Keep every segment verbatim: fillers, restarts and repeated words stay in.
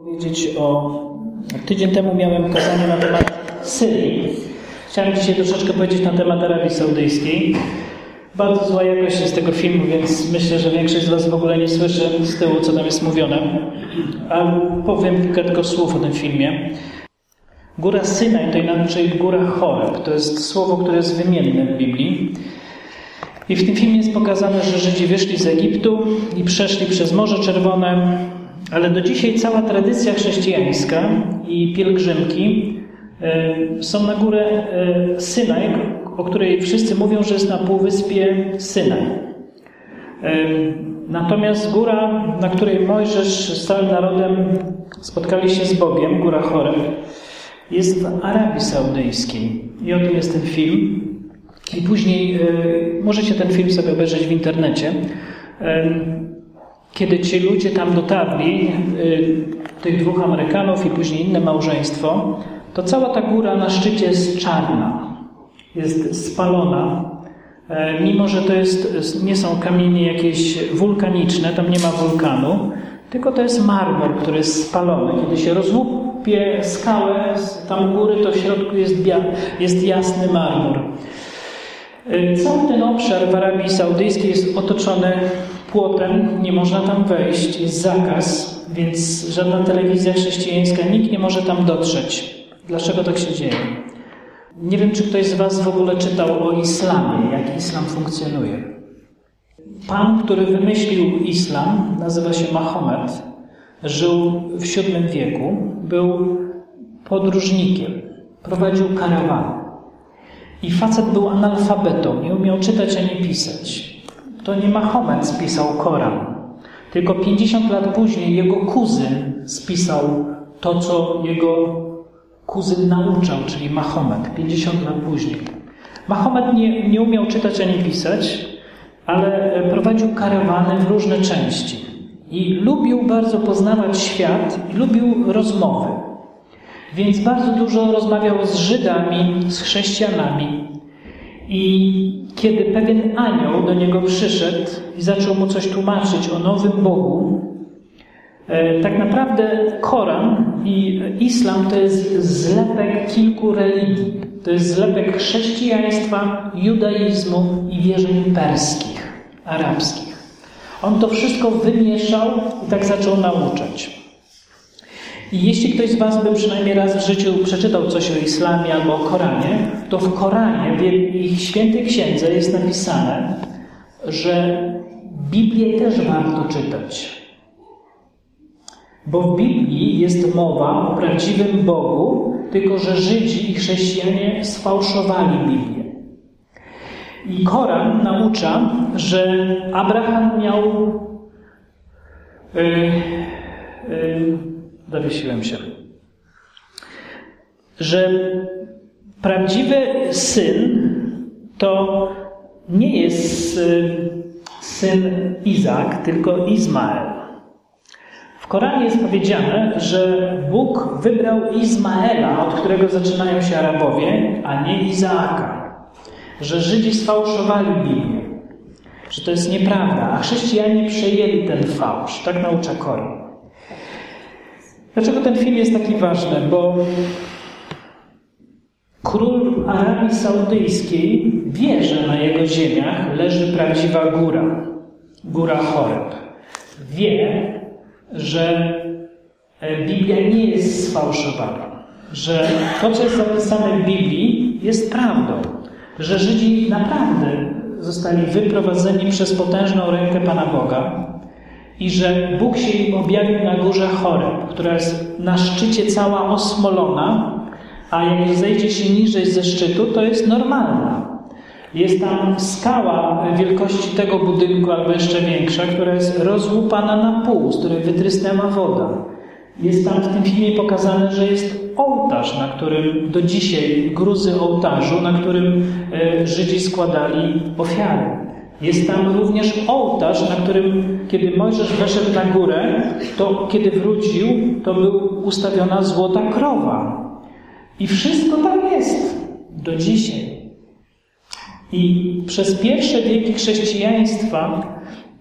powiedzieć o... Tydzień temu miałem kazanie na temat Syrii. Chciałem dzisiaj troszeczkę powiedzieć na temat Arabii Saudyjskiej. Bardzo zła jakość jest tego filmu, więc myślę, że większość z Was w ogóle nie słyszy z tyłu, co tam jest mówione. Ale powiem kilka tylko słów o tym filmie. Góra Synaj to inaczej góra Choreb. To jest słowo, które jest wymienne w Biblii. I w tym filmie jest pokazane, że Żydzi wyszli z Egiptu i przeszli przez Morze Czerwone, ale do dzisiaj cała tradycja chrześcijańska i pielgrzymki są na górę Synaj, o której wszyscy mówią, że jest na półwyspie Synaj. Natomiast góra, na której Mojżesz z całym narodem spotkali się z Bogiem, góra Choreb, jest w Arabii Saudyjskiej. I o tym jest ten film. I później możecie ten film sobie obejrzeć w internecie. Kiedy ci ludzie tam dotarli, tych dwóch Amerykanów i później inne małżeństwo, to cała ta góra na szczycie jest czarna, jest spalona, mimo że to jest, nie są kamienie jakieś wulkaniczne, tam nie ma wulkanu, tylko to jest marmur, który jest spalony. Kiedy się rozłupie skałę tam u góry, to w środku jest, bia, jest jasny marmur. Cały ten obszar w Arabii Saudyjskiej jest otoczony płotem, nie można tam wejść, jest zakaz, więc żadna telewizja chrześcijańska, nikt nie może tam dotrzeć. Dlaczego tak się dzieje? Nie wiem, czy ktoś z Was w ogóle czytał o islamie, jak islam funkcjonuje. Pan, który wymyślił islam, nazywa się Mahomet, żył w siódmym wieku, był podróżnikiem, prowadził karawany. I facet był analfabetą, nie umiał czytać ani pisać. To nie Mahomet spisał Koran, tylko pięćdziesiąt lat później jego kuzyn spisał to, co jego kuzyn nauczał, czyli Mahomet, pięćdziesiąt lat później. Mahomet nie, nie umiał czytać ani pisać, ale prowadził karawany w różne części. I lubił bardzo poznawać świat i lubił rozmowy. Więc bardzo dużo rozmawiał z Żydami, z chrześcijanami. I kiedy pewien anioł do niego przyszedł i zaczął mu coś tłumaczyć o nowym Bogu, tak naprawdę Koran i islam to jest zlepek kilku religii. To jest zlepek chrześcijaństwa, judaizmu i wierzeń perskich, arabskich. On to wszystko wymieszał i tak zaczął nauczać. I jeśli ktoś z Was by przynajmniej raz w życiu przeczytał coś o islamie albo o Koranie, to w Koranie, w ich świętej księdze jest napisane, że Biblię też warto czytać. Bo w Biblii jest mowa o prawdziwym Bogu, tylko że Żydzi i chrześcijanie sfałszowali Biblię. I Koran naucza, że Abraham miał... Yy, yy, Zawiesiłem się. Że prawdziwy syn to nie jest syn Izaak, tylko Izmael. W Koranie jest powiedziane, że Bóg wybrał Izmaela, od którego zaczynają się Arabowie, a nie Izaaka. Że Żydzi sfałszowali Biblię. Że to jest nieprawda, a chrześcijanie przejęli ten fałsz. Tak naucza Koran. Dlaczego ten film jest taki ważny? Bo król Arabii Saudyjskiej wie, że na jego ziemiach leży prawdziwa góra, góra Choreb. Wie, że Biblia nie jest sfałszowana, że to, co jest zapisane w Biblii, jest prawdą, że Żydzi naprawdę zostali wyprowadzeni przez potężną rękę Pana Boga, i że Bóg się im objawił na górze Choreb, która jest na szczycie cała osmolona, a jak zejdzie się niżej ze szczytu, to jest normalna. Jest tam skała wielkości tego budynku, albo jeszcze większa, która jest rozłupana na pół, z której wytrysnęła woda. Jest tam w tym filmie pokazane, że jest ołtarz, na którym do dzisiaj, gruzy ołtarzu, na którym Żydzi składali ofiary. Jest tam również ołtarz, na którym, kiedy Mojżesz weszedł na górę, to kiedy wrócił, to był ustawiona złota krowa. I wszystko tam jest do dzisiaj. I przez pierwsze wieki chrześcijaństwa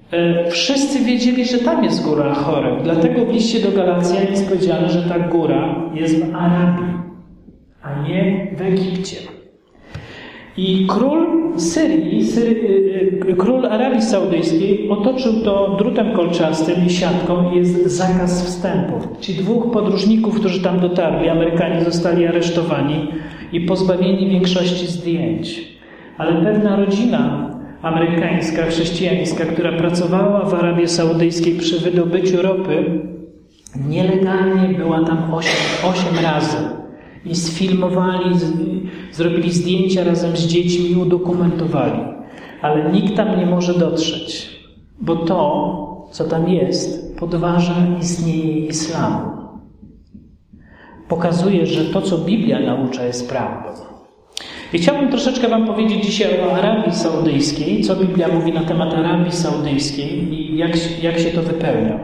Wszyscy wiedzieli, że tam jest góra Choreb. Dlatego w liście do Galacjan jest powiedziane, że ta góra jest w Arabii, a nie w Egipcie. I król Syrii, Syrii, król Arabii Saudyjskiej otoczył to drutem kolczastym i siatką i jest zakaz wstępu. Ci dwóch podróżników, którzy tam dotarli, Amerykanie, zostali aresztowani i pozbawieni większości zdjęć. Ale pewna rodzina amerykańska, chrześcijańska, która pracowała w Arabii Saudyjskiej przy wydobyciu ropy, nielegalnie była tam osiem razy. I sfilmowali, zrobili zdjęcia razem z dziećmi i udokumentowali. Ale nikt tam nie może dotrzeć, bo to, co tam jest, podważa istnienie islamu. Pokazuje, że to, co Biblia naucza, jest prawdą. I chciałbym troszeczkę wam powiedzieć dzisiaj o Arabii Saudyjskiej, co Biblia mówi na temat Arabii Saudyjskiej i jak, jak się to wypełnia.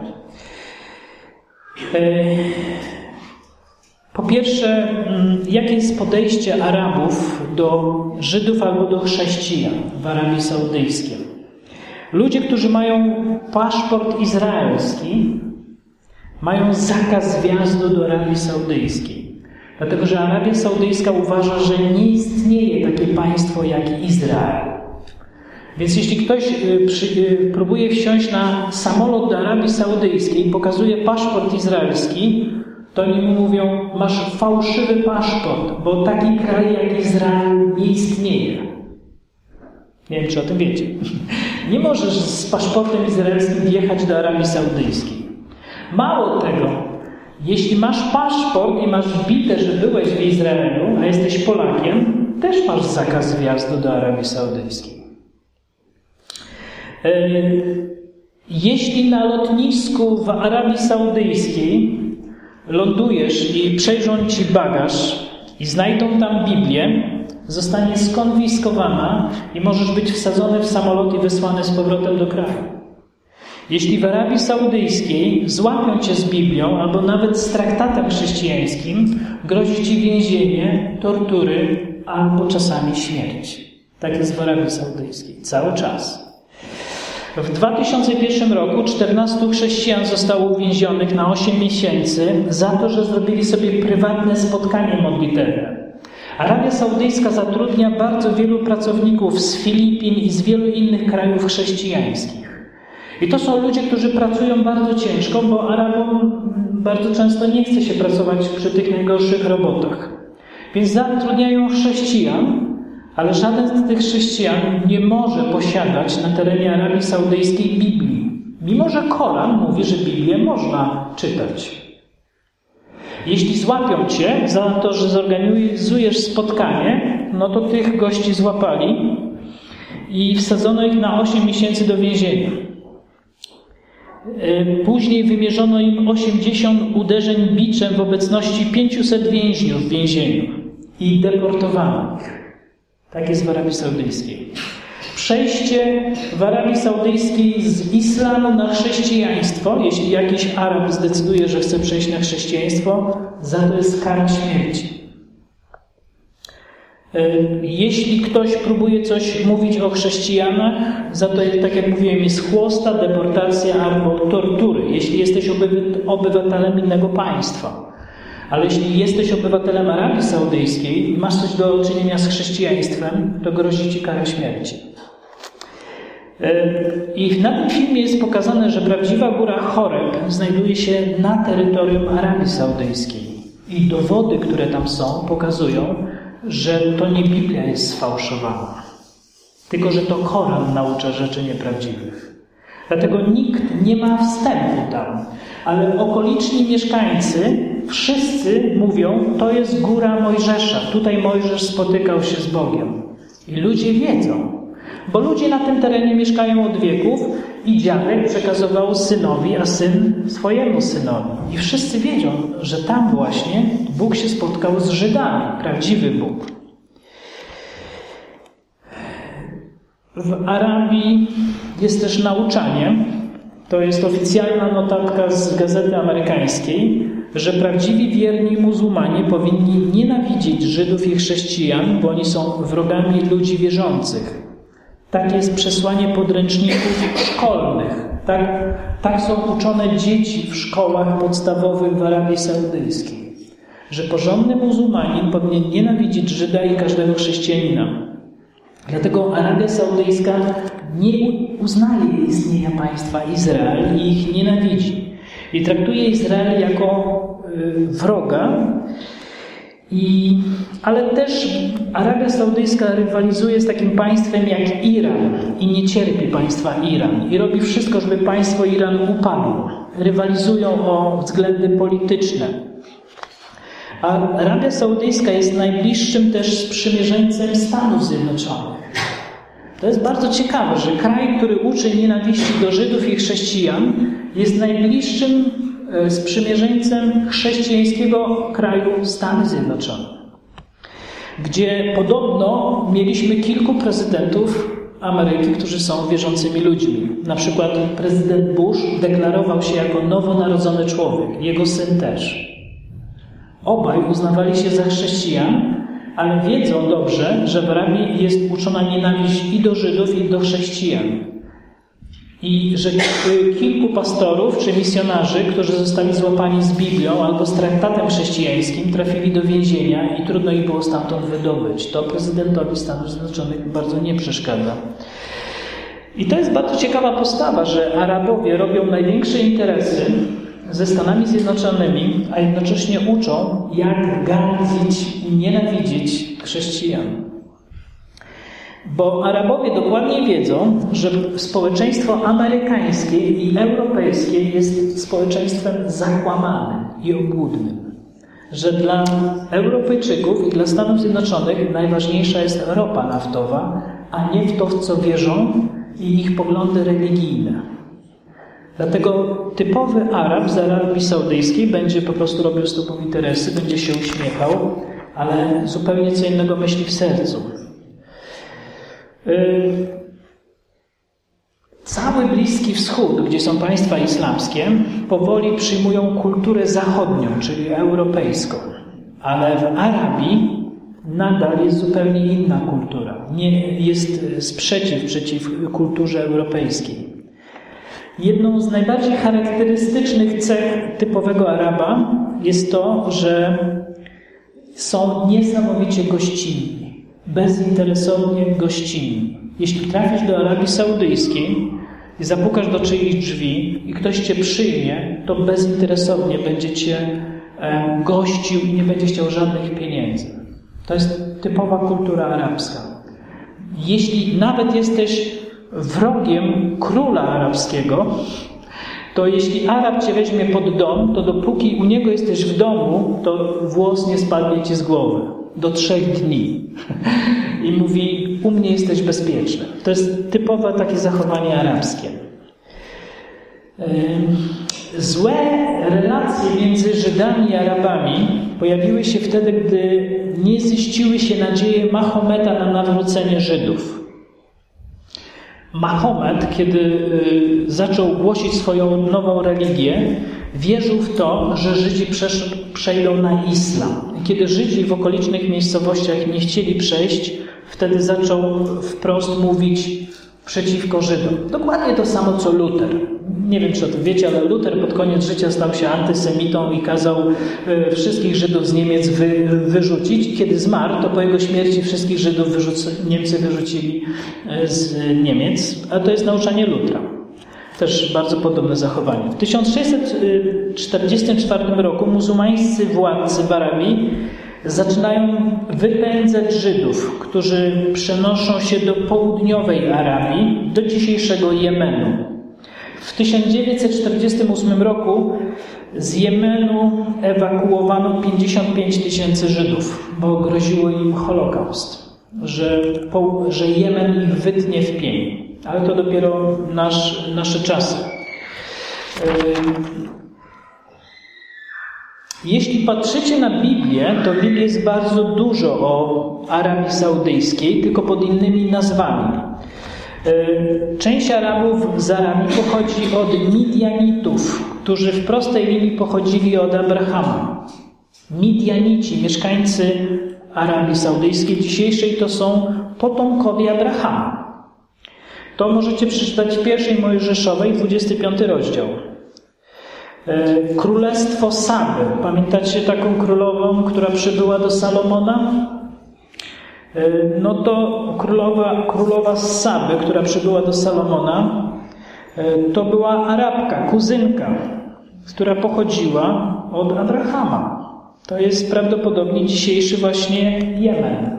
Po pierwsze, jakie jest podejście Arabów do Żydów albo do chrześcijan w Arabii Saudyjskiej? Ludzie, którzy mają paszport izraelski, mają zakaz wjazdu do Arabii Saudyjskiej. Dlatego, że Arabia Saudyjska uważa, że nie istnieje takie państwo jak Izrael. Więc jeśli ktoś przy, próbuje wsiąść na samolot do Arabii Saudyjskiej i pokazuje paszport izraelski, to oni mu mówią, masz fałszywy paszport, bo taki kraj jak Izrael nie istnieje. Nie wiem, czy o tym wiecie. Nie możesz z paszportem izraelskim wjechać do Arabii Saudyjskiej. Mało tego, jeśli masz paszport i masz wbite, że byłeś w Izraelu, a jesteś Polakiem, też masz zakaz wjazdu do Arabii Saudyjskiej. Jeśli na lotnisku w Arabii Saudyjskiej lądujesz i przejrzą ci bagaż i znajdą tam Biblię, zostanie skonfiskowana i możesz być wsadzony w samolot i wysłany z powrotem do kraju. Jeśli w Arabii Saudyjskiej złapią cię z Biblią albo nawet z traktatem chrześcijańskim, grozi ci więzienie, tortury albo czasami śmierć. Tak jest w Arabii Saudyjskiej. Cały czas. W dwa tysiące pierwszym roku czternastu chrześcijan zostało uwięzionych na osiem miesięcy za to, że zrobili sobie prywatne spotkanie modlitewne. Arabia Saudyjska zatrudnia bardzo wielu pracowników z Filipin i z wielu innych krajów chrześcijańskich. I to są ludzie, którzy pracują bardzo ciężko, bo Arabom bardzo często nie chce się pracować przy tych najgorszych robotach. Więc zatrudniają chrześcijan, ale żaden z tych chrześcijan nie może posiadać na terenie Arabii Saudyjskiej Biblii. Mimo że Koran mówi, że Biblię można czytać. Jeśli złapią cię za to, że zorganizujesz spotkanie, no to tych gości złapali i wsadzono ich na osiem miesięcy do więzienia. Później wymierzono im osiemdziesiąt uderzeń biczem w obecności pięciuset więźniów w więzieniu i deportowano ich. Tak jest w Arabii Saudyjskiej. Przejście w Arabii Saudyjskiej z islamu na chrześcijaństwo, jeśli jakiś Arab zdecyduje, że chce przejść na chrześcijaństwo, za to jest kara śmierci. Jeśli ktoś próbuje coś mówić o chrześcijanach, za to, tak jak mówiłem, jest chłosta, deportacja albo tortury, jeśli jesteś obywatelem innego państwa. Ale jeśli jesteś obywatelem Arabii Saudyjskiej i masz coś do czynienia z chrześcijaństwem, to grozi ci kara śmierci. I na tym filmie jest pokazane, że prawdziwa góra Choreb znajduje się na terytorium Arabii Saudyjskiej. I dowody, które tam są, pokazują, że to nie Biblia jest sfałszowana, tylko że to Koran naucza rzeczy nieprawdziwych. Dlatego nikt nie ma wstępu tam, ale okoliczni mieszkańcy wszyscy mówią, to jest góra Mojżesza, tutaj Mojżesz spotykał się z Bogiem. I ludzie wiedzą, bo ludzie na tym terenie mieszkają od wieków i dziadek przekazywał synowi, a syn swojemu synowi. I wszyscy wiedzą, że tam właśnie Bóg się spotkał z Żydami, prawdziwy Bóg. W Arabii jest też nauczanie, to jest oficjalna notatka z Gazety Amerykańskiej, że prawdziwi wierni muzułmanie powinni nienawidzieć Żydów i chrześcijan, bo oni są wrogami ludzi wierzących. Takie jest przesłanie podręczników szkolnych. Tak, tak są uczone dzieci w szkołach podstawowych w Arabii Saudyjskiej. Że porządny muzułmanin powinien nienawidzić Żyda i każdego chrześcijanina. Dlatego Arabia Saudyjska nie uznaje istnienia państwa Izrael i ich nienawidzi. I traktuje Izrael jako y, wroga. I, ale też Arabia Saudyjska rywalizuje z takim państwem jak Iran i nie cierpi państwa Iran i robi wszystko, żeby państwo Iran upadło. Rywalizują o względy polityczne. A Arabia Saudyjska jest najbliższym też sprzymierzeńcem Stanów Zjednoczonych. To jest bardzo ciekawe, że kraj, który uczy nienawiści do Żydów i chrześcijan, jest najbliższym sprzymierzeńcem chrześcijańskiego kraju Stany Zjednoczone, gdzie podobno mieliśmy kilku prezydentów Ameryki, którzy są wierzącymi ludźmi. Na przykład prezydent Bush deklarował się jako nowonarodzony człowiek, jego syn też. Obaj uznawali się za chrześcijan, ale wiedzą dobrze, że w Arabii jest uczona nienawiść i do Żydów, i do chrześcijan. I że kilku pastorów czy misjonarzy, którzy zostali złapani z Biblią albo z traktatem chrześcijańskim, trafili do więzienia i trudno ich było stamtąd wydobyć. To prezydentowi Stanów Zjednoczonych bardzo nie przeszkadza. I to jest bardzo ciekawa postawa, że Arabowie robią największe interesy ze Stanami Zjednoczonymi, a jednocześnie uczą, jak gardzić i nienawidzić chrześcijan. Bo Arabowie dokładnie wiedzą, że społeczeństwo amerykańskie i europejskie jest społeczeństwem zakłamanym i obłudnym. Że dla Europejczyków i dla Stanów Zjednoczonych najważniejsza jest ropa naftowa, a nie w to, w co wierzą i ich poglądy religijne. Dlatego typowy Arab z Arabii Saudyjskiej będzie po prostu robił z tobą interesy, będzie się uśmiechał, ale zupełnie co innego myśli w sercu. Cały Bliski Wschód, gdzie są państwa islamskie, powoli przyjmują kulturę zachodnią, czyli europejską. Ale w Arabii nadal jest zupełnie inna kultura. Nie jest sprzeciw przeciw kulturze europejskiej. Jedną z najbardziej charakterystycznych cech typowego Araba jest to, że są niesamowicie gościnni. Bezinteresownie gościnni. Jeśli trafisz do Arabii Saudyjskiej i zapukasz do czyichś drzwi i ktoś cię przyjmie, to bezinteresownie będzie cię gościł i nie będzie chciał żadnych pieniędzy. To jest typowa kultura arabska. Jeśli nawet jesteś wrogiem króla arabskiego, to jeśli Arab cię weźmie pod dom, to dopóki u niego jesteś w domu, to włos nie spadnie ci z głowy. Do trzech dni. I mówi, u mnie jesteś bezpieczny. To jest typowe takie zachowanie arabskie. Złe relacje między Żydami i Arabami pojawiły się wtedy, gdy nie ziściły się nadzieje Mahometa na nawrócenie Żydów. Mahomet, kiedy zaczął głosić swoją nową religię, wierzył w to, że Żydzi przejdą na islam. Kiedy Żydzi w okolicznych miejscowościach nie chcieli przejść, wtedy zaczął wprost mówić przeciwko Żydom. Dokładnie to samo, co Luter. Nie wiem, czy o tym wiecie, ale Luter pod koniec życia stał się antysemitą i kazał wszystkich Żydów z Niemiec wy, wyrzucić. I kiedy zmarł, to po jego śmierci wszystkich Żydów wyrzuc- Niemcy wyrzucili z Niemiec. A to jest nauczanie Lutra. Też bardzo podobne zachowanie. W tysiąc sześćset czterdziestym czwartym roku muzułmańscy władcy w Arabii zaczynają wypędzać Żydów, którzy przenoszą się do południowej Arabii, do dzisiejszego Jemenu. W tysiąc dziewięćset czterdziestym ósmym roku z Jemenu ewakuowano pięćdziesiąt pięć tysięcy Żydów, bo groziło im Holokaust, że, że Jemen ich wytnie w pień. Ale to dopiero nasz, nasze czasy. Jeśli patrzycie na Biblię, to w Biblii jest bardzo dużo o Arabii Saudyjskiej, tylko pod innymi nazwami. Część Arabów z Arabii pochodzi od Midianitów, którzy w prostej linii pochodzili od Abrahama. Midianici, mieszkańcy Arabii Saudyjskiej dzisiejszej, to są potomkowie Abrahama. to możecie przeczytać w pierwszej Mojżeszowej, dwudziesty piąty rozdział. Królestwo Saby. Pamiętacie taką królową, która przybyła do Salomona? No to królowa, królowa z Saby, która przybyła do Salomona, to była Arabka, kuzynka, która pochodziła od Abrahama. To jest prawdopodobnie dzisiejszy właśnie Jemen.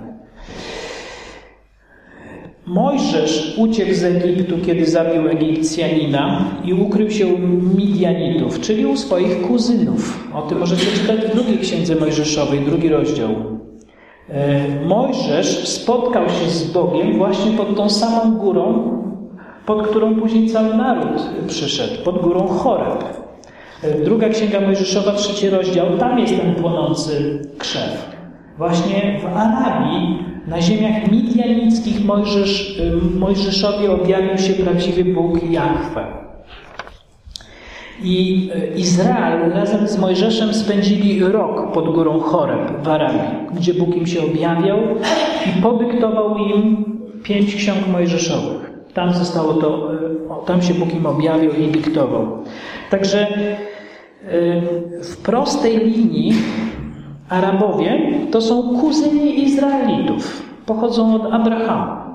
Mojżesz uciekł z Egiptu, kiedy zabił Egipcjanina i ukrył się u Midianitów, czyli u swoich kuzynów. O tym możecie czytać w drugiej księdze Mojżeszowej, drugi rozdział. Mojżesz spotkał się z Bogiem właśnie pod tą samą górą, pod którą później cały naród przyszedł, pod górą Choreb. Druga księga Mojżeszowa, trzeci rozdział, tam jest ten płonący krzew. Właśnie w Arabii, na ziemiach midianickich Mojżesz, Mojżeszowi objawił się prawdziwy Bóg Jahwe. I Izrael razem z Mojżeszem spędzili rok pod górą Choreb w Arabii, gdzie Bóg im się objawiał i podyktował im pięć ksiąg mojżeszowych. Tam zostało to, tam się Bóg im objawił i dyktował. Także w prostej linii Arabowie to są kuzyni Izraelitów. Pochodzą od Abrahama.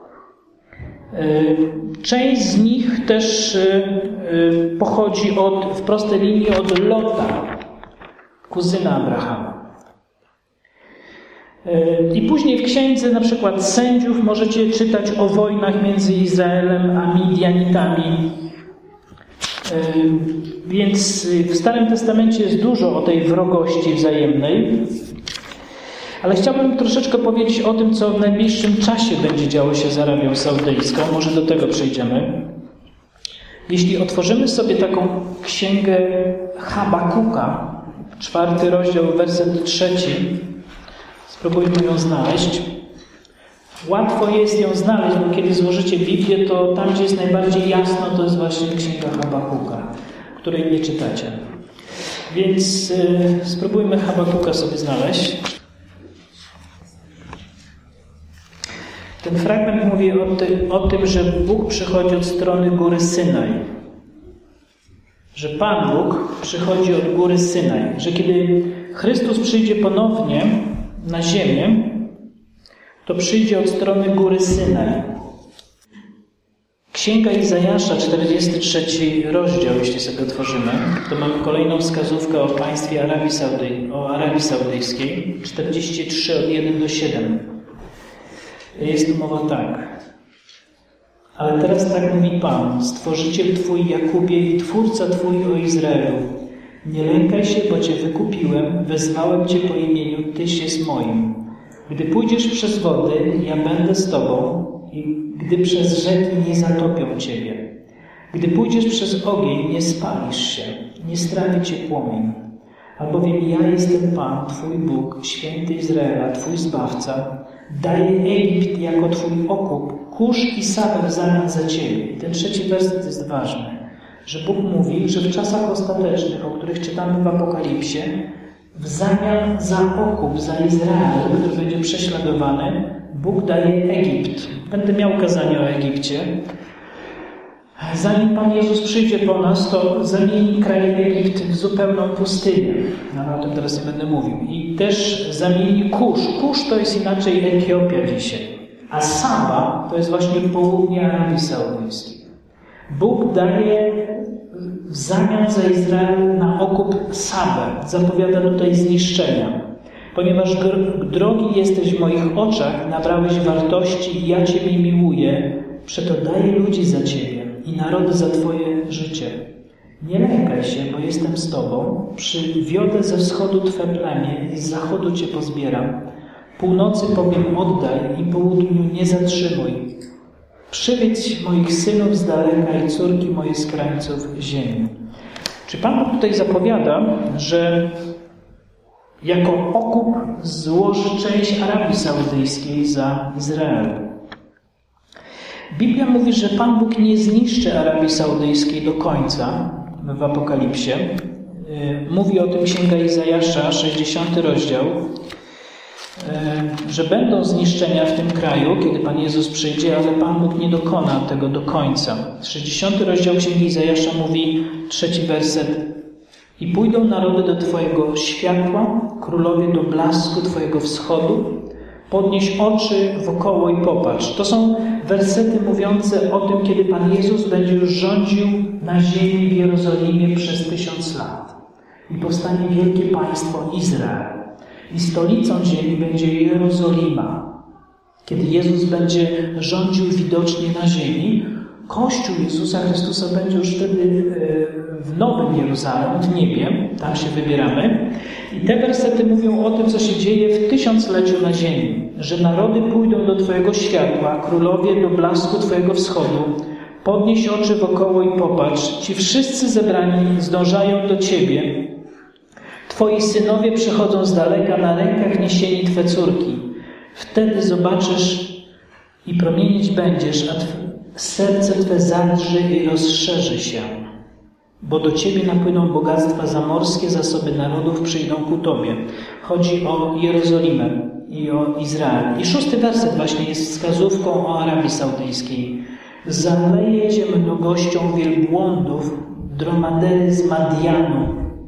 Część z nich też pochodzi od, w prostej linii od Lota, kuzyna Abrahama. I później w księdze na przykład Sędziów możecie czytać o wojnach między Izraelem a Midianitami. Więc w Starym Testamencie jest dużo o tej wrogości wzajemnej. Ale chciałbym troszeczkę powiedzieć o tym, co w najbliższym czasie będzie działo się z Arabią Saudyjską. Może do tego przejdziemy. Jeśli otworzymy sobie taką księgę Habakuka, czwarty rozdział, werset trzeci, spróbujmy ją znaleźć. Łatwo jest ją znaleźć, bo kiedy złożycie Biblię, to tam, gdzie jest najbardziej jasno, to jest właśnie księga Habakuka, której nie czytacie. Więc yy, spróbujmy Habakuka sobie znaleźć. Ten fragment mówi o, ty, o tym, że Bóg przychodzi od strony góry Synaj. Że Pan Bóg przychodzi od góry Synaj. Że kiedy Chrystus przyjdzie ponownie na ziemię, to przyjdzie od strony góry Synaj. Księga Izajasza, czterdziesty trzeci rozdział, jeśli sobie otworzymy, to mamy kolejną wskazówkę o państwie Arabii Saudyjskiej, o Arabii Saudyjskiej, czterdzieści trzy od jeden do siedem. Jest tu mowa tak. Ale teraz tak mówi Pan, Stworzyciel Twój Jakubie i Twórca Twój o Izraelu. Nie lękaj się, bo Cię wykupiłem, wezwałem Cię po imieniu, Tyś jest moim. Gdy pójdziesz przez wody, ja będę z Tobą i gdy przez rzeki nie zatopią Ciebie. Gdy pójdziesz przez ogień, nie spalisz się, nie strawi Cię płomień. Albowiem ja jestem Pan, Twój Bóg, Święty Izraela, Twój Zbawca. Daję Egipt jako Twój okup, Kusz i Sabę w zamian za Ciebie. I ten trzeci werset jest ważny, że Bóg mówi, że w czasach ostatecznych, o których czytamy w Apokalipsie, w zamian za okup, za Izrael, który będzie prześladowany, Bóg daje Egipt. Będę miał kazanie o Egipcie. Zanim Pan Jezus przyjdzie po nas, to zamieni kraj Egipt w zupełną pustynię. No, o tym teraz nie będę mówił. I też zamieni Kusz. Kusz to jest inaczej Etiopia dzisiaj. A Saba to jest właśnie południe Arabii Saudyjskiej. Bóg daje w zamian za Izrael na okup Sabę. Zapowiada tutaj zniszczenia. Ponieważ drogi jesteś w moich oczach, nabrałeś wartości i ja Ciebie miłuję, przeto daję ludzi za Ciebie i narody za Twoje życie. Nie lękaj się, bo jestem z Tobą, przywiodę ze wschodu Twe plemię i z zachodu Cię pozbieram. Północy powiem oddaj i południu nie zatrzymuj. Przywiedź moich synów z daleka i córki moje z krańców ziemi. Czy Pan tutaj zapowiada, że jako okup złoży część Arabii Saudyjskiej za Izrael? Biblia mówi, że Pan Bóg nie zniszczy Arabii Saudyjskiej do końca w Apokalipsie. Mówi o tym księga Izajasza, sześćdziesiąty rozdział. że będą zniszczenia w tym kraju, kiedy Pan Jezus przyjdzie, ale Pan Bóg nie dokona tego do końca. sześćdziesiąty rozdział Księgi Izajasza mówi, trzeci werset: i pójdą narody do Twojego światła, królowie do blasku Twojego wschodu. Podnieś oczy wokoło i popatrz. To są wersety mówiące o tym, kiedy Pan Jezus będzie już rządził na ziemi w Jerozolimie przez tysiąc lat. I powstanie wielkie państwo Izrael. I stolicą ziemi będzie Jerozolima. Kiedy Jezus będzie rządził widocznie na ziemi, Kościół Jezusa Chrystusa będzie już wtedy w Nowym Jeruzalem, w niebie, tam się wybieramy. I te wersety mówią o tym, co się dzieje w tysiącleciu na ziemi. Że narody pójdą do Twojego światła, królowie do blasku Twojego wschodu. Podnieś oczy wokoło i popatrz. Ci wszyscy zebrani zdążają do Ciebie. Twoi synowie przychodzą z daleka, na rękach niesieni Twe córki. Wtedy zobaczysz i promienić będziesz, a serce Twe zadrży i rozszerzy się. Bo do Ciebie napłyną bogactwa zamorskie, zasoby narodów przyjdą ku Tobie. Chodzi o Jerozolimę i o Izrael. I szósty werset właśnie jest wskazówką o Arabii Saudyjskiej. Zaleje Cię mnogością wielbłądów, dromadery z Madianu.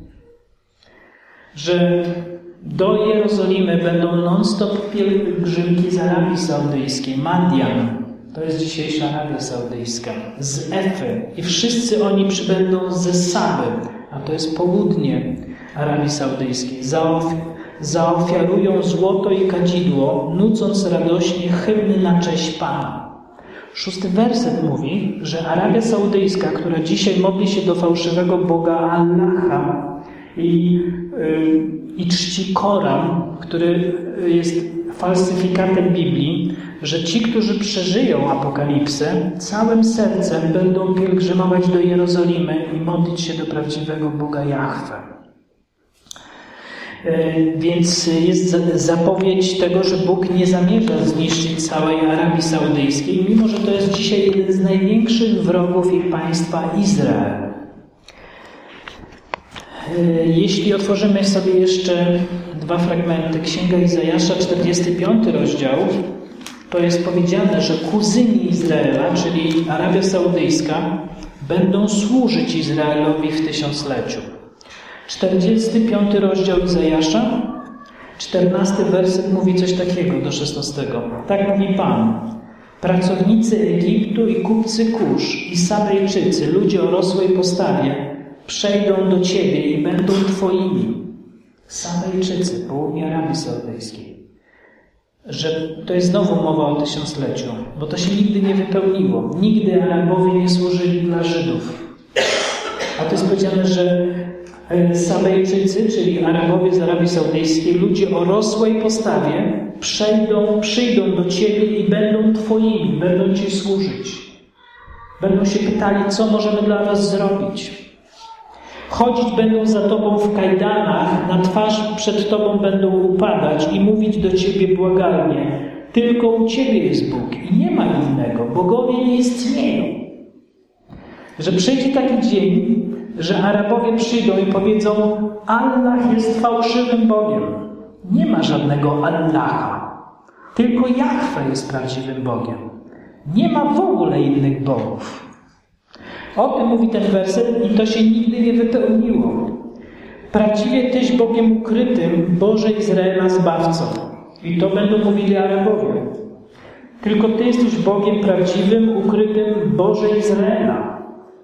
Że do Jerozolimy będą non-stop pielgrzymki z Arabii Saudyjskiej. Madian. To jest dzisiejsza Arabia Saudyjska. Z Efy. I wszyscy oni przybędą ze Saby, a to jest południe Arabii Saudyjskiej. Zaof- zaofiarują złoto i kadzidło, nucąc radośnie hymny na cześć Pana. Szósty werset mówi, że Arabia Saudyjska, która dzisiaj modli się do fałszywego Boga Allaha i, yy, i czci Koran, który jest falsyfikatem Biblii, że ci, którzy przeżyją apokalipsę, całym sercem będą pielgrzymować do Jerozolimy i modlić się do prawdziwego Boga Jahwe. Więc jest zapowiedź tego, że Bóg nie zamierza zniszczyć całej Arabii Saudyjskiej, mimo że to jest dzisiaj jeden z największych wrogów ich państwa, Izrael. Jeśli otworzymy sobie jeszcze dwa fragmenty, Księga Izajasza, czterdziesty piąty rozdział, to jest powiedziane, że kuzyni Izraela, czyli Arabia Saudyjska, będą służyć Izraelowi w tysiącleciu. czterdziesty piąty rozdział Izajasza, czternasty werset mówi coś takiego do szesnastego. Tak mówi Pan. Pracownicy Egiptu i kupcy Kusz i Sabejczycy, ludzie o rosłej postawie, przejdą do Ciebie i będą Twoimi. Sabejczycy, południe Arabii Saudyjskiej. Że to jest znowu mowa o tysiącleciu, bo to się nigdy nie wypełniło. Nigdy Arabowie nie służyli dla Żydów. A to jest powiedziane, że Sabejczycy, czyli Arabowie z Arabii Saudyjskiej, ludzie o rosłej postawie, przejdą, przyjdą do Ciebie i będą Twoimi, będą Ci służyć. Będą się pytali, co możemy dla Was zrobić. Chodzić będą za Tobą w kajdanach, na twarz przed Tobą będą upadać i mówić do Ciebie błagalnie. Tylko u Ciebie jest Bóg i nie ma innego. Bogowie nie istnieją. Że przyjdzie taki dzień, że Arabowie przyjdą i powiedzą: Allah jest fałszywym Bogiem. Nie ma żadnego Allaha. Tylko Jahwe jest prawdziwym Bogiem. Nie ma w ogóle innych bogów. O tym mówi ten werset i to się nigdy nie wypełniło. Prawdziwie Tyś Bogiem ukrytym, Boże Izraela Zbawcą. I to będą mówili Arabowie. Tylko Ty jesteś Bogiem prawdziwym, ukrytym, Boże Izraela.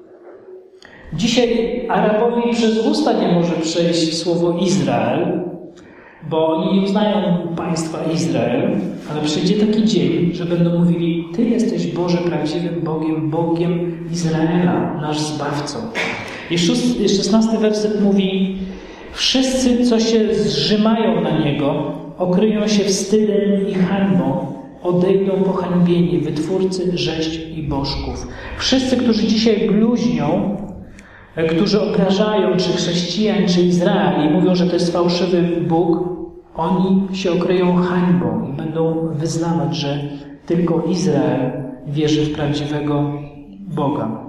Dzisiaj Arabowi przez usta nie może przejść słowo Izrael, bo oni nie uznają państwa Izrael, ale przyjdzie taki dzień, że będą mówili: Ty jesteś Boże prawdziwym Bogiem, Bogiem Izraela, nasz Zbawcą. I szesnasty werset mówi: wszyscy, co się zrzymają na Niego, okryją się wstydem i hańbą, odejdą pohańbieni, wytwórcy rzeźb i bożków. Wszyscy, którzy dzisiaj bluźnią, którzy obrażają czy chrześcijan, czy Izrael i mówią, że to jest fałszywy Bóg, oni się okryją hańbą i będą wyznawać, że tylko Izrael wierzy w prawdziwego Boga.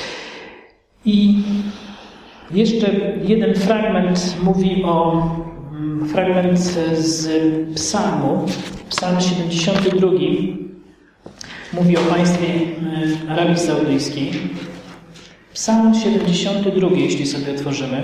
I jeszcze jeden fragment mówi o fragment z psalmu, psalm siedemdziesiąty drugi, mówi o państwie Arabii Saudyjskiej. Psalm siedemdziesiąty drugi, jeśli sobie otworzymy.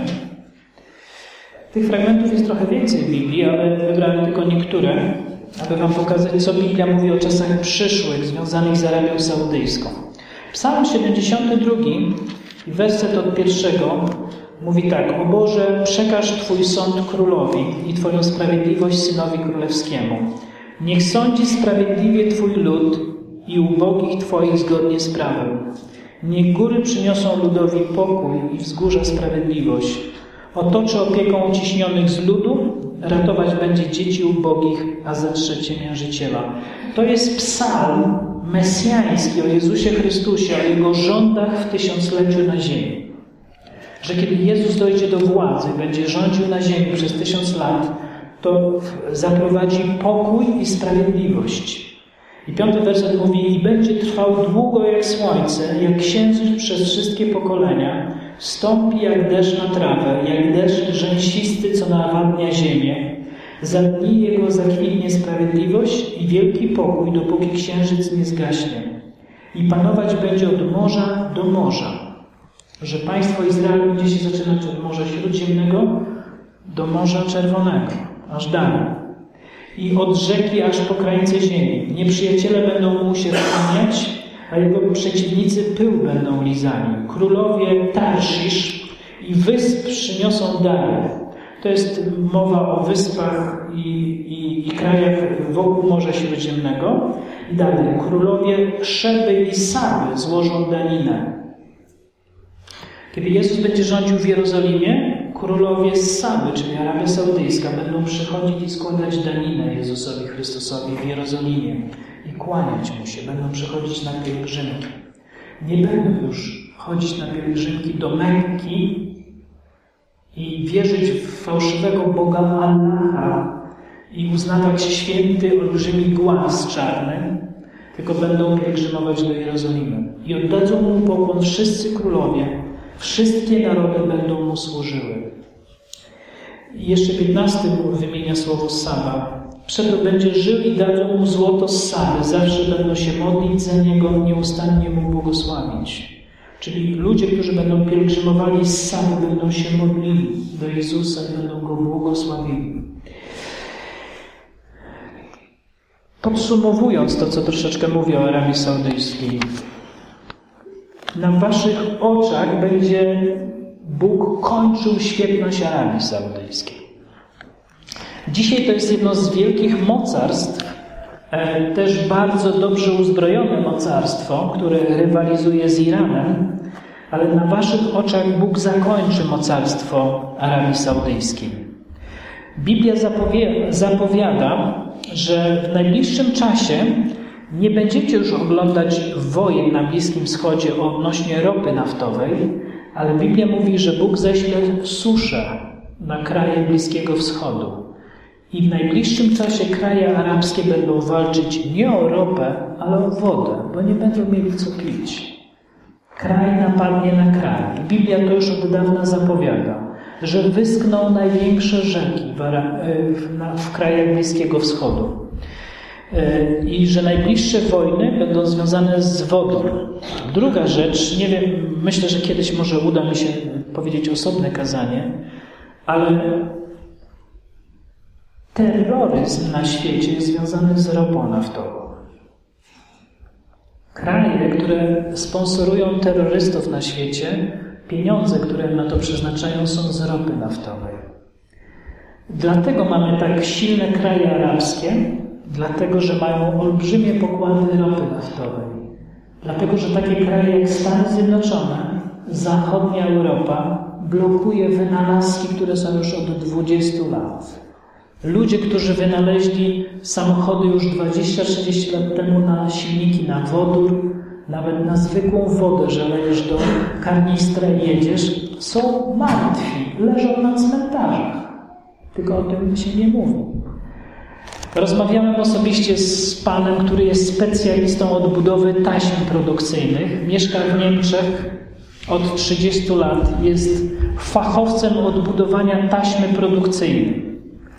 Tych fragmentów jest trochę więcej w Biblii, ale wybrałem tylko niektóre, aby wam pokazać, co Biblia mówi o czasach przyszłych związanych z Arabią Saudyjską. Psalm siedemdziesiąty drugi, werset od pierwszego, mówi tak: O Boże, przekaż Twój sąd królowi i Twoją sprawiedliwość synowi królewskiemu. Niech sądzi sprawiedliwie Twój lud i ubogich Twoich zgodnie z prawem. Niech góry przyniosą ludowi pokój i wzgórza sprawiedliwość. Otoczy opieką uciśnionych z ludu, ratować będzie dzieci ubogich, a zetrze ciemiężyciela. To jest psalm mesjański o Jezusie Chrystusie, o Jego rządach w tysiącleciu na ziemi. Że kiedy Jezus dojdzie do władzy, będzie rządził na ziemi przez tysiąc lat, to zaprowadzi pokój i sprawiedliwość. I piąty werset mówi: i będzie trwał długo jak słońce, jak księżyc przez wszystkie pokolenia, stąpi jak deszcz na trawę, jak deszcz rzęsisty, co nawadnia ziemię. Za dni jego zakwitnie sprawiedliwość i wielki pokój, dopóki księżyc nie zgaśnie. I panować będzie od morza do morza. Że państwo Izrael będzie się zaczynać od Morza Śródziemnego do Morza Czerwonego, aż dalej. I od rzeki aż po krańce ziemi. Nieprzyjaciele będą mu się kłaniać, a jego przeciwnicy pył będą lizali. Królowie Tarszisz i wysp przyniosą dary. To jest mowa o wyspach i, i, i krajach wokół Morza Śródziemnego. I dalej. Królowie Szeby i Saby złożą daninę. Kiedy Jezus będzie rządził w Jerozolimie, królowie z Saby, czyli Arabia Saudyjska, będą przychodzić i składać daninę Jezusowi Chrystusowi w Jerozolimie i kłaniać Mu się. Będą przychodzić na pielgrzymki. Nie będą już chodzić na pielgrzymki do Mekki i wierzyć w fałszywego Boga Allaha i uznawać święty, olbrzymi głaz czarny, tylko będą pielgrzymować do Jerozolimy. I oddadzą Mu pokłon wszyscy królowie, wszystkie narody będą Mu służyły. I jeszcze piętnasty wymienia słowo Saba. Przeto będzie żył i dadzą Mu złoto z Saby. Zawsze będą się modlić za Niego, nieustannie Mu błogosławić. Czyli ludzie, którzy będą pielgrzymowali z Saby, będą się modlili do Jezusa i będą Go błogosławili. Podsumowując to, co troszeczkę mówię o Arabii Saudyjskiej. Na waszych oczach będzie Bóg kończył świetność Arabii Saudyjskiej. Dzisiaj to jest jedno z wielkich mocarstw, też bardzo dobrze uzbrojone mocarstwo, które rywalizuje z Iranem, ale na waszych oczach Bóg zakończy mocarstwo Arabii Saudyjskiej. Biblia zapowie- zapowiada, że w najbliższym czasie nie będziecie już oglądać wojen na Bliskim Wschodzie odnośnie ropy naftowej, ale Biblia mówi, że Bóg ześle suszę na kraje Bliskiego Wschodu. I w najbliższym czasie kraje arabskie będą walczyć nie o ropę, ale o wodę, bo nie będą mieli co pić. Kraj napadnie na kraj. Biblia to już od dawna zapowiada, że wyschną największe rzeki w, w, w krajach Bliskiego Wschodu. I że najbliższe wojny będą związane z wodą. Druga rzecz, nie wiem, myślę, że kiedyś może uda mi się powiedzieć osobne kazanie, ale terroryzm na świecie jest związany z ropą naftową. Kraje, które sponsorują terrorystów na świecie, pieniądze, które na to przeznaczają, są z ropy naftowej. Dlatego mamy tak silne kraje arabskie, dlatego, że mają olbrzymie pokłady ropy naftowej. Dlatego, że takie kraje jak Stany Zjednoczone, zachodnia Europa blokuje wynalazki, które są już od dwudziestu lat. Ludzie, którzy wynaleźli samochody już dwadzieścia trzydzieści lat temu na silniki na wodór, nawet na zwykłą wodę, że lejesz do karnistra i jedziesz, są martwi, leżą na cmentarzach. Tylko o tym się nie mówi. Rozmawiałem osobiście z panem, który jest specjalistą od budowy taśm produkcyjnych. Mieszka w Niemczech od trzydziestu lat. Jest fachowcem od budowania taśmy produkcyjnej.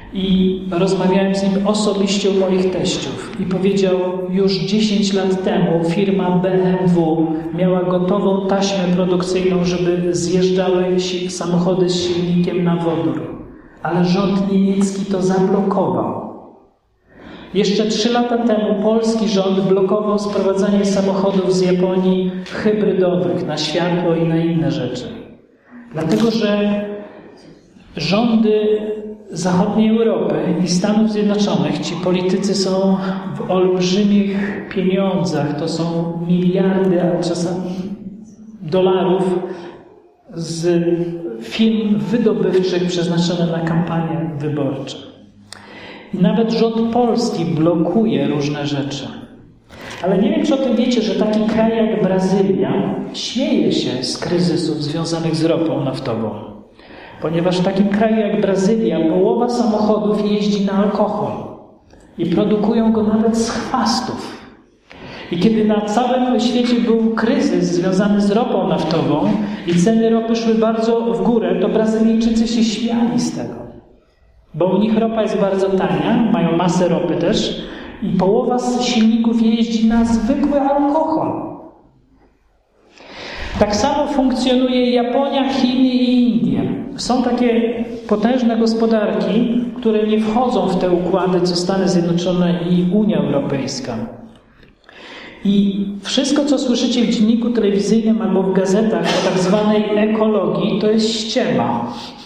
I rozmawiałem z nim osobiście u moich teściów i powiedział, już dziesięć lat temu firma B M W miała gotową taśmę produkcyjną, żeby zjeżdżały samochody z silnikiem na wodór, ale rząd niemiecki to zablokował. Jeszcze trzy lata temu polski rząd blokował sprowadzanie samochodów z Japonii hybrydowych na światło i na inne rzeczy. Dlatego, że rządy zachodniej Europy i Stanów Zjednoczonych, ci politycy są w olbrzymich pieniądzach, to są miliardy, a czasami dolarów z firm wydobywczych przeznaczone na kampanie wyborcze. I nawet rząd polski blokuje różne rzeczy. Ale nie wiem, czy o tym wiecie, że taki kraj jak Brazylia śmieje się z kryzysów związanych z ropą naftową. Ponieważ w takim kraju jak Brazylia połowa samochodów jeździ na alkohol i produkują go nawet z chwastów. I kiedy na całym świecie był kryzys związany z ropą naftową i ceny ropy szły bardzo w górę, to Brazylijczycy się śmiali z tego. Bo u nich ropa jest bardzo tania, mają masę ropy też i połowa z silników jeździ na zwykły alkohol. Tak samo funkcjonuje Japonia, Chiny i Indie. Są takie potężne gospodarki, które nie wchodzą w te układy, co Stany Zjednoczone i Unia Europejska. I wszystko, co słyszycie w dzienniku telewizyjnym albo w gazetach o tak zwanej ekologii, to jest ściema.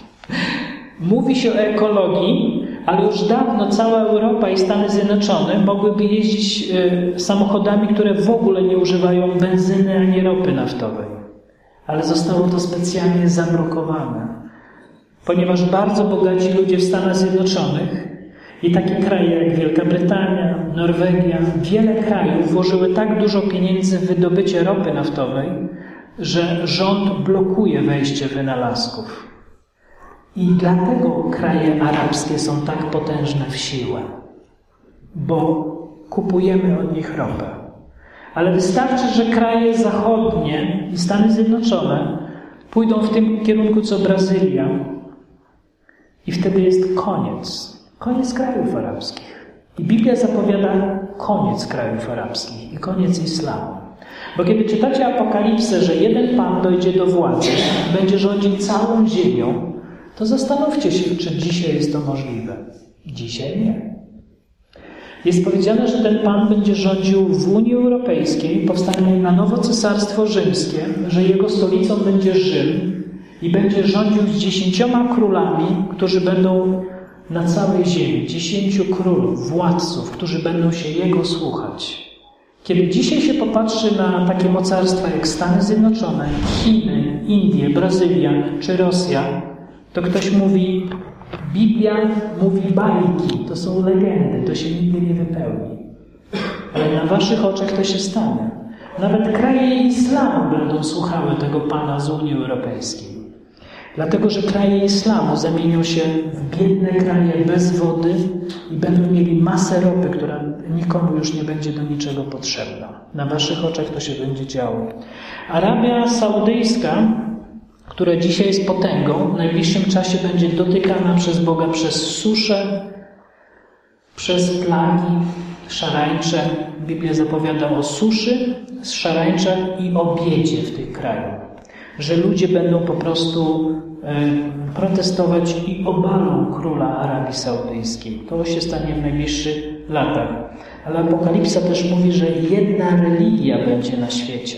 Mówi się o ekologii, ale już dawno cała Europa i Stany Zjednoczone mogłyby jeździć y, samochodami, które w ogóle nie używają benzyny ani ropy naftowej. Ale zostało to specjalnie zablokowane. Ponieważ bardzo bogaci ludzie w Stanach Zjednoczonych i takie kraje jak Wielka Brytania, Norwegia, wiele krajów włożyły tak dużo pieniędzy w wydobycie ropy naftowej, że rząd blokuje wejście wynalazków. I dlatego kraje arabskie są tak potężne w siłę, bo kupujemy od nich ropę. Ale wystarczy, że kraje zachodnie i Stany Zjednoczone pójdą w tym kierunku co Brazylia i wtedy jest koniec. Koniec krajów arabskich. I Biblia zapowiada koniec krajów arabskich i koniec islamu. Bo kiedy czytacie Apokalipsę, że jeden Pan dojdzie do władzy, będzie rządził całą ziemią, to zastanówcie się, czy dzisiaj jest to możliwe. Dzisiaj nie. Jest powiedziane, że ten Pan będzie rządził w Unii Europejskiej, powstanie na nowo Cesarstwo Rzymskie, że jego stolicą będzie Rzym i będzie rządził z dziesięcioma królami, którzy będą na całej ziemi. Dziesięciu królów, władców, którzy będą się jego słuchać. Kiedy dzisiaj się popatrzy na takie mocarstwa jak Stany Zjednoczone, Chiny, Indie, Brazylia czy Rosja, to ktoś mówi, Biblia mówi bajki, to są legendy, to się nigdy nie wypełni. Ale na waszych oczach to się stanie. Nawet kraje islamu będą słuchały tego Pana z Unii Europejskiej. Dlatego, że kraje islamu zamienią się w biedne kraje bez wody i będą mieli masę ropy, która nikomu już nie będzie do niczego potrzebna. Na waszych oczach to się będzie działo. Arabia Saudyjska, która dzisiaj jest potęgą, w najbliższym czasie będzie dotykana przez Boga przez suszę, przez plagi szarańcze. Biblia zapowiada o suszy, szarańczach i o biedzie w tych krajach. Że ludzie będą po prostu e, protestować i obalą króla Arabii Saudyjskiej. To się stanie w najbliższych latach. Ale Apokalipsa też mówi, że jedna religia będzie na świecie.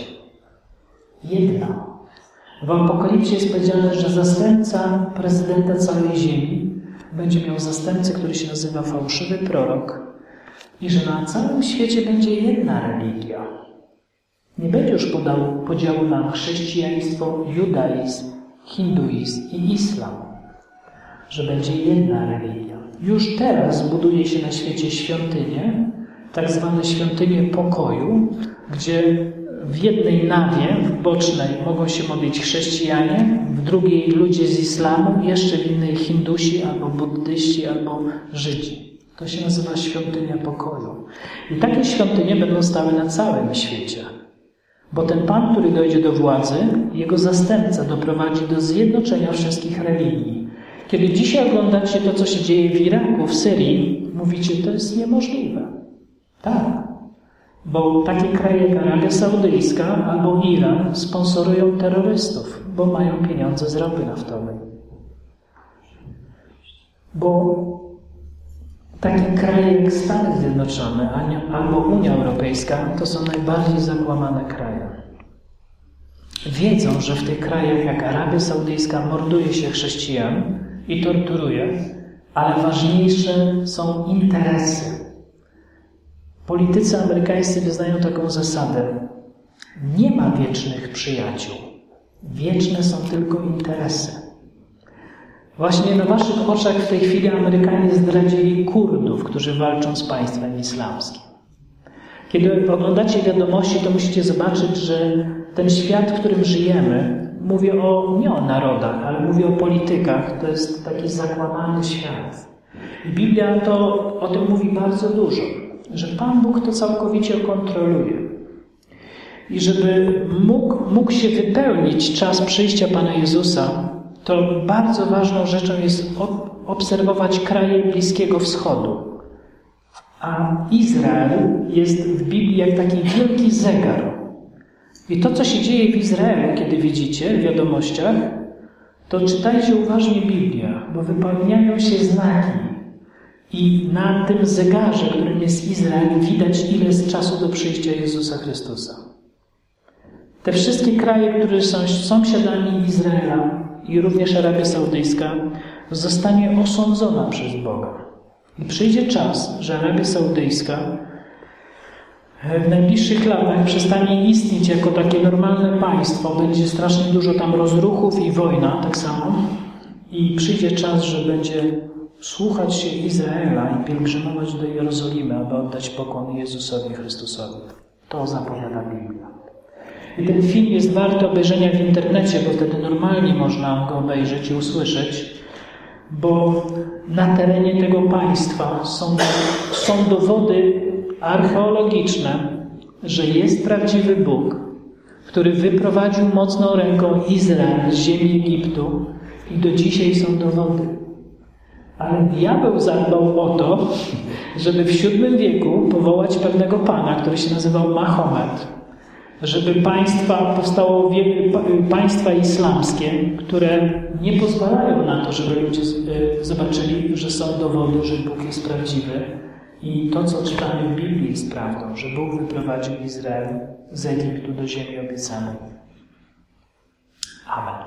Jedna. W Apokalipsie jest powiedziane, że zastępca prezydenta całej ziemi będzie miał zastępcę, który się nazywa fałszywy prorok i że na całym świecie będzie jedna religia. Nie będzie już podał, podziału na chrześcijaństwo, judaizm, hinduizm i islam. Że będzie jedna religia. Już teraz buduje się na świecie świątynie, tak zwane świątynie pokoju, gdzie w jednej nawie, w bocznej, mogą się modlić chrześcijanie, w drugiej ludzie z islamu, jeszcze w innej hindusi, albo buddyści, albo Żydzi. To się nazywa świątynia pokoju. I takie świątynie będą stały na całym świecie. Bo ten Pan, który dojdzie do władzy, jego zastępca doprowadzi do zjednoczenia wszystkich religii. Kiedy dzisiaj oglądacie to, co się dzieje w Iraku, w Syrii, mówicie, to jest niemożliwe. Tak. Bo takie kraje jak Arabia Saudyjska albo Iran sponsorują terrorystów, bo mają pieniądze z ropy naftowej. Bo takie kraje jak Stany Zjednoczone albo Unia Europejska to są najbardziej zakłamane kraje. Wiedzą, że w tych krajach jak Arabia Saudyjska morduje się chrześcijan i torturuje, ale ważniejsze są interesy. Politycy amerykańscy wyznają taką zasadę. Nie ma wiecznych przyjaciół. Wieczne są tylko interesy. Właśnie na waszych oczach w tej chwili Amerykanie zdradzili Kurdów, którzy walczą z państwem islamskim. Kiedy oglądacie wiadomości, to musicie zobaczyć, że ten świat, w którym żyjemy, mówię o, nie o narodach, ale mówię o politykach, to jest taki zakłamany świat. I Biblia to o tym mówi bardzo dużo, że Pan Bóg to całkowicie kontroluje. I żeby mógł, mógł się wypełnić czas przyjścia Pana Jezusa, to bardzo ważną rzeczą jest obserwować kraje Bliskiego Wschodu. A Izrael jest w Biblii jak taki wielki zegar. I to, co się dzieje w Izraelu, kiedy widzicie w wiadomościach, to czytajcie uważnie Biblię, bo wypełniają się znaki. I na tym zegarze, którym jest Izrael, widać, ile jest czasu do przyjścia Jezusa Chrystusa. Te wszystkie kraje, które są sąsiadami Izraela i również Arabia Saudyjska, zostanie osądzona przez Boga. I przyjdzie czas, że Arabia Saudyjska w najbliższych latach przestanie istnieć jako takie normalne państwo. Będzie strasznie dużo tam rozruchów i wojna tak samo. I przyjdzie czas, że będzie słuchać się Izraela i pielgrzymować do Jerozolimy, aby oddać pokłon Jezusowi Chrystusowi. To zapowiada Biblia. I ten film jest wart obejrzenia w internecie, bo wtedy normalnie można go obejrzeć i usłyszeć, bo na terenie tego państwa są, są dowody archeologiczne, że jest prawdziwy Bóg, który wyprowadził mocną ręką Izrael z ziemi Egiptu i do dzisiaj są dowody. Ale diabeł zadbał o to, żeby w siódmym wieku powołać pewnego pana, który się nazywał Mahomet, żeby państwa powstało państwa islamskie, które nie pozwalają na to, żeby ludzie zobaczyli, że są dowody, że Bóg jest prawdziwy. I to, co czytamy w Biblii, jest prawdą, że Bóg wyprowadził Izrael z Egiptu do ziemi obiecanej. Amen.